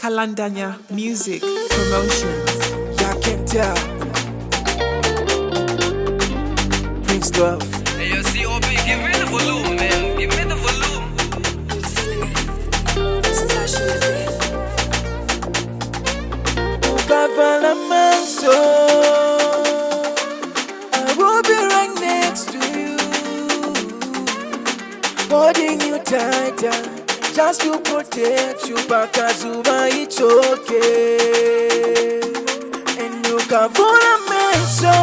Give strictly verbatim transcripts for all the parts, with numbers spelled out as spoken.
Kalandanya Music Promotions. Y'all can tell. Prince Love. Hey, yo, C O B, give me the volume, man. Give me the volume. I'm feeling it. Stash in the bed. Kavala Manso. I will be right next to you, holding you tighter, just to protect you. Bakazuma, it's okay. And you Kavala Manso.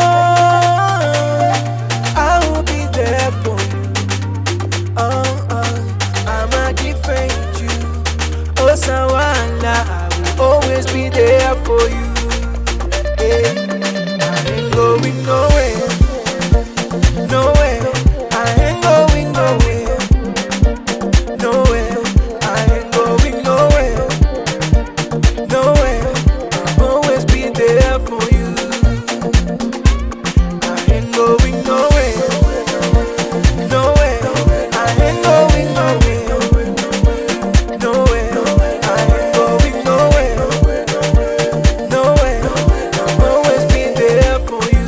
I will be there for you. Oh, oh, I'ma defend you. Oh, Sawala, I will always be there for you. Hey, I ain't going nowhere, nowhere. I ain't going nowhere, nowhere. I ain't going nowhere, nowhere. I'll always be there for you. I ain't going nowhere, nowhere. I ain't going nowhere, nowhere. I ain't going nowhere, nowhere. I'll always be there for you.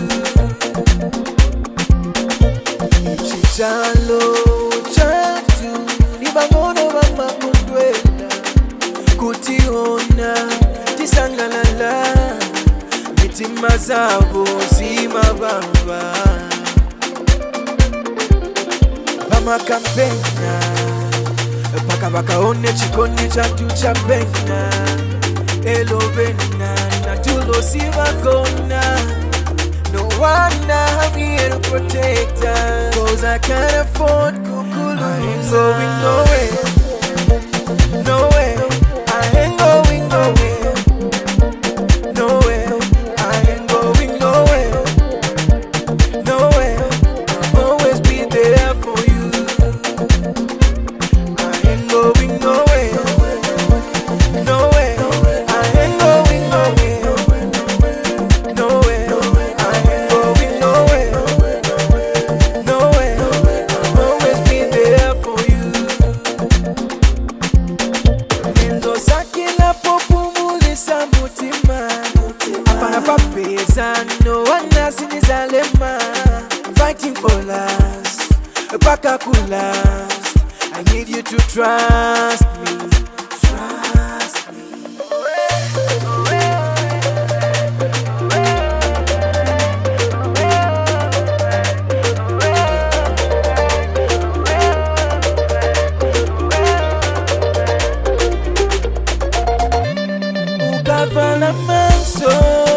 Chalo chatu nibangono bamakundwela kutiona tisangalala mitima zabo zimabamba bamakampenya paka bakaone chikoni chatu cha penya elovena natulo sivakona. No one I'm here to protect her, cause I can't afford kukulu. I ain't going nowhere, nowhere. I ain't going nowhere, nowhere. I ain't going nowhere, nowhere. I'll always be there for you. I ain't going nowhere, nowhere. I ain't going nowhere, nowhere. No one else in his alema, fighting for last, a baka could last. I need you to trust me, trust me. Kavala Manso.